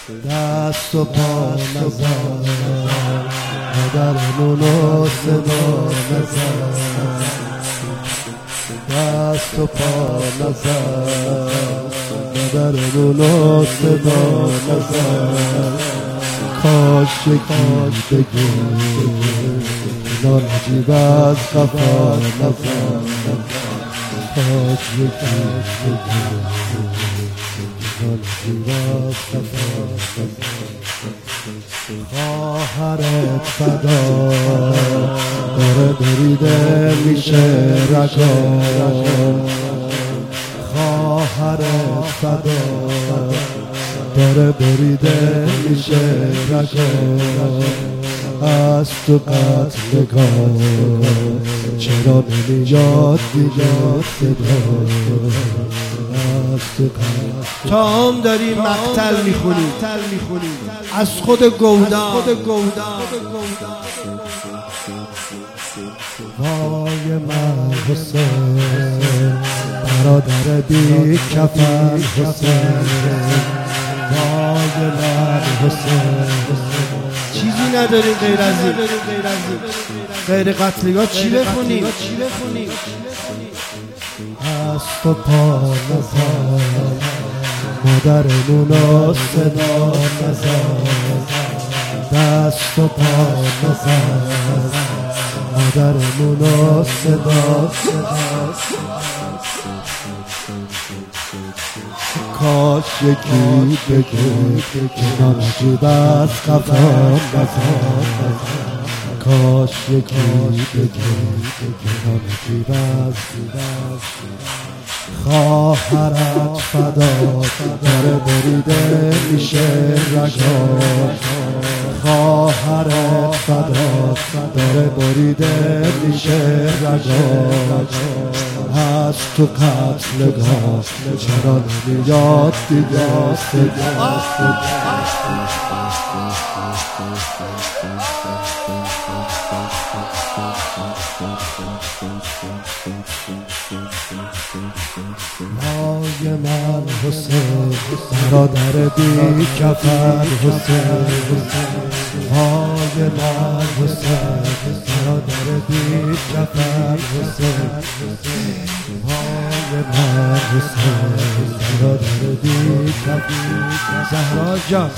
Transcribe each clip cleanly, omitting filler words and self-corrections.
دست و پا نزن، مادرمونو صدا نزن، دست و پا نزن، مادرمونو صدا نزن. کاش یکی بگه نجیب از قفا نزن، کاش یکی بگه نجیب از قفا نزن. خواهرت فدا داره بریده میشه رگا، خواهرت فدا داره بریده میشه رگا. از تو قتلگاه چرا نمیاد دیگر صدا، از تو قتلگاه تا هم داری مقتل میخونی از خود گودان. وای من حسین برادر بی کفن حسین، وای من حسین چیزی نداریم غیر از این، غیر قتلگاه چی بخونی؟ دست و پا نزن، مادرمونو صدا نزن، دست و پا نزن، مادرمونو صدا نزن. کاش یکی بگه که نجیب از قفا نزن، کاش یکی بگه که نجیب از خواهرت فدا داره بریده میشه رگا، خواهرت فدا داره بریده میشه رگا. از تو قتلگاه چرا نمیاد دیگر صدا. وای من حسین برادر بی کفن حسین، وای من حسین برادر بی کفن حسین، وای من حسین برادر بی کفن. زهرا جان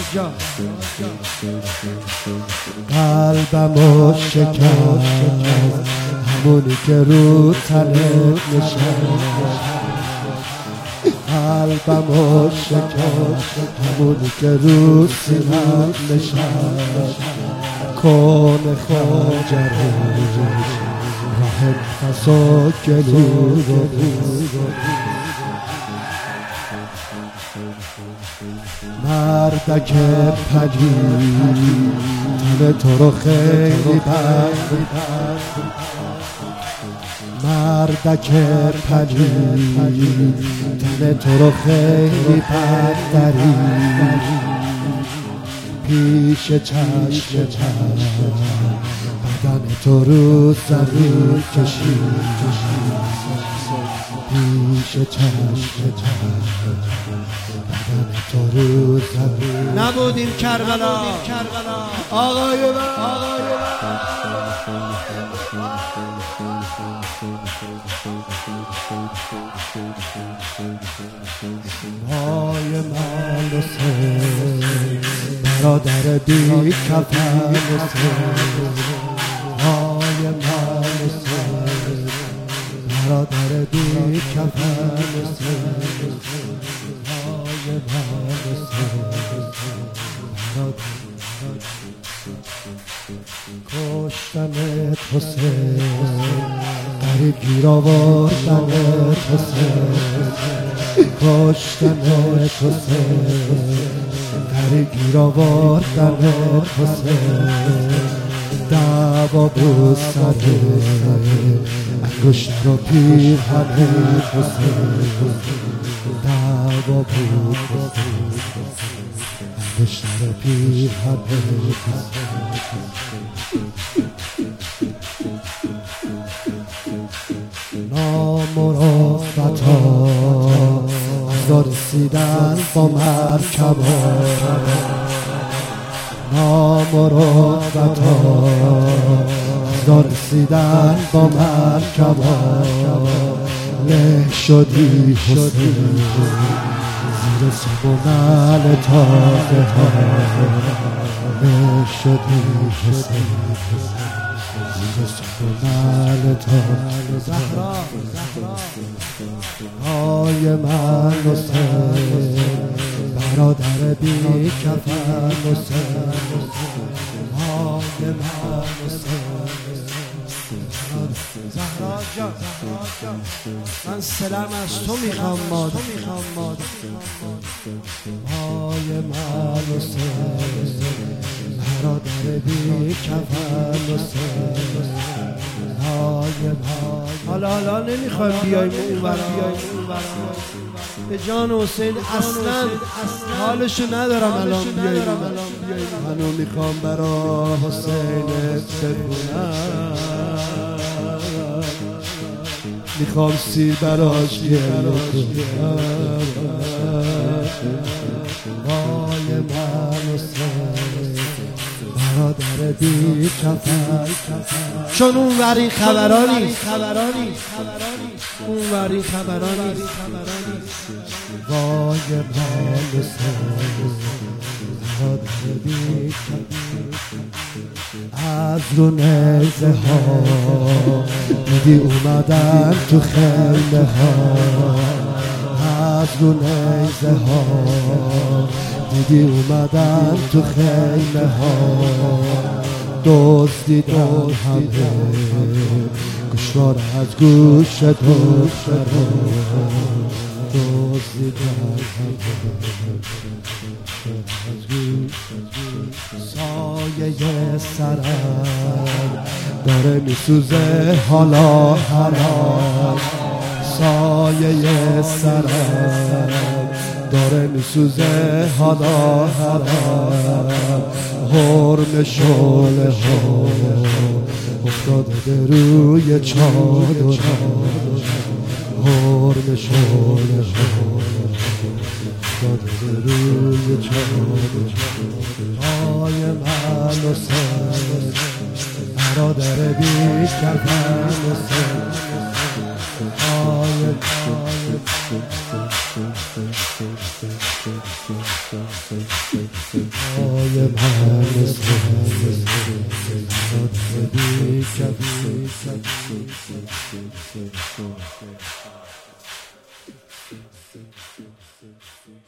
قلبمو شکست همونی که رو تنت نشست، قلبمو شکست همونی که رو سینت نشست. کن خنجر راه نفس و گلو رو مردک پلید تن تو رو خیلی بد، مردک پلید تن تو رو خیلی بد درید. پیش چشم بدن تو رو زمین کشید، پیش چشم بدن تو رو زمین. نبودیم کربلا آقای وای من حسین برادر بی کفن حسین، وای من حسین برادر بی کفن حسین، وای من حسین کشتمت حسین، غریب گیر آوردمت حسین، کشتمت حسین، غریب گیر آوردمت حسین. دعوا بود سر انگشت رو پیرهنت حسین، دعوا بود انگشت رو پیرهنت حسین. نام و رفتا رسیدن با مرکبا نامراقبتا رسیدن با مرکبا له شدی حسین زیر سبنال تاقه ها له شدی حسین زیر سبنال تاقه های من حسین برادر بی کفن حسین های من حسین زهرا جان من سلام از تو میخوام مادر های من حسین برادر بی کفن حسین های من حالا نمیخوایم بیایم اون برا به جان حسین اصلا حالشو ندارم الان بیایم منو میخوام برا حسین بخونم میخوام سیر براش گریه کنم وای من حسین برادر بی کفن چون اون وری خبرانی اون وری خبرانی وای من حسین برادر بی کفن از رو نیزه ها دیدی اومدن تو خیمه ها از رو نیزه ها دیدی اومدن تو خیمه ها دزدیدن همه گوشوار از گوش دخترها دزدیدن همه سایه سرم داره میسوزه حالا حالا سایه سرم داره میسوزه حالا حالا حرم شعله ها افتاده روی چادر حرم شعله ها افتاده روی چادر های من حسین برادر بی کفن حسین های من حسین برادر بی کفن